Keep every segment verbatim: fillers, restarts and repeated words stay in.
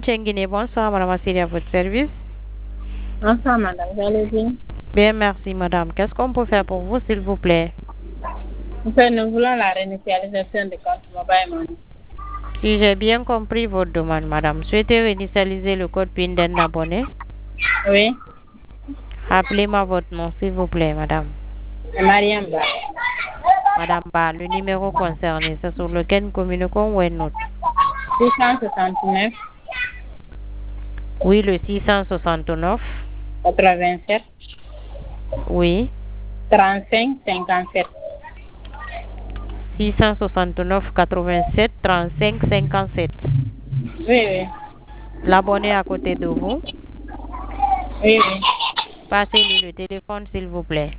Ntchengine, bonsoir, madame Assiri, à votre service. Bonsoir, madame, vous allez bien? Bien, merci, madame. Qu'est-ce qu'on peut faire pour vous, s'il vous plaît? En fait, nous voulons la réinitialisation des comptes mobile money. Si j'ai bien compris votre demande, madame, souhaitez réinitialiser le code PIN d'un abonné? Oui, Rappelez-moi votre nom, s'il vous plaît, madame. c'est Mariam Ba. Madame Ba, le numéro concerné, c'est sur lequel nous communiquons ou un autre? six cent soixante-neuf, Oui, le six cent soixante-neuf. quatre-vingt-sept, Oui. trente-cinq, cinquante-sept. six cent soixante-neuf, quatre-vingt-sept, trente-cinq, cinquante-sept. Oui, oui. L'abonné à côté de vous? Oui, oui. Passez-lui le téléphone, s'il vous plaît.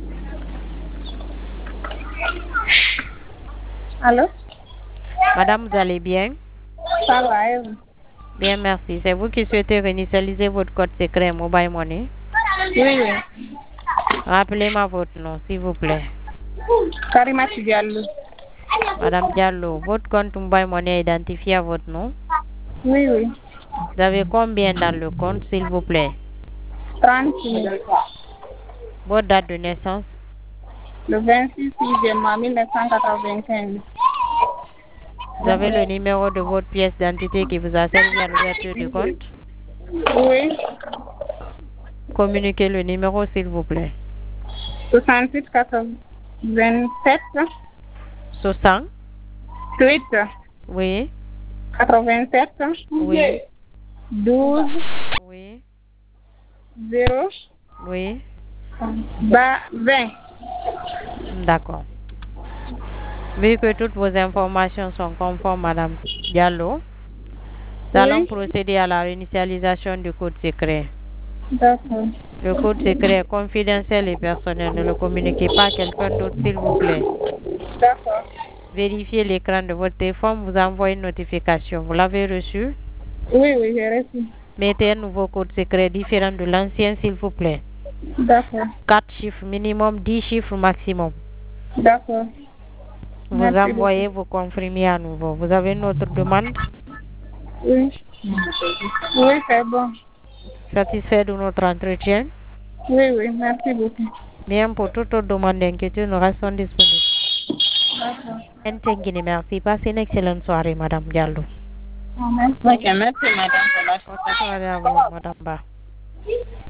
Allô? Madame, vous allez bien? Ça va, et vous? Bien, merci. C'est vous qui souhaitez réinitialiser votre code secret Mobile Money? Oui, oui. Rappelez-moi votre nom, s'il vous plaît. Karima Diallo. Madame Diallo, votre compte Mobile Money est identifié à votre nom? Oui, oui. Vous avez combien dans le compte, s'il vous plaît? trente mille. Votre date de naissance? Le vingt-six sixième mois mille neuf cent quatre-vingt-quinze. Vous avez le numéro de votre pièce d'identité qui vous a servi à l'ouverture du compte? Oui. Communiquez le numéro, s'il vous plaît. soixante-huit quatre-vingt-sept. soixante? huit. Oui. quatre-vingt-sept. Oui. douze. Oui. zéro. Oui. Bah, vingt. D'accord. Vu que toutes vos informations sont conformes, madame Diallo, nous allons Oui. procéder à la réinitialisation du code secret. D'accord. Le code secret est confidentiel et personnel. Ne le communiquez pas à quelqu'un d'autre, s'il vous plaît. D'accord. Vérifiez l'écran de votre téléphone, vous envoie une notification. Vous l'avez reçu? Oui, oui, j'ai reçu. Mettez un nouveau code secret différent de l'ancien, s'il vous plaît. D'accord. quatre chiffres minimum, dix chiffres maximum. D'accord. Vous Merci envoyez, beaucoup. vous confirmez à nouveau. Vous avez une autre demande? Oui. Oui, c'est bon. Satisfait de notre entretien? Oui, oui, merci beaucoup. Bien, pour toute autre demande d'inquiétude, nous restons disponibles. D'accord. Ntchengine, merci. Passez une excellente soirée, madame Diallo. Merci. Ok, merci madame pour la Bonne soirée à vous, madame Ba.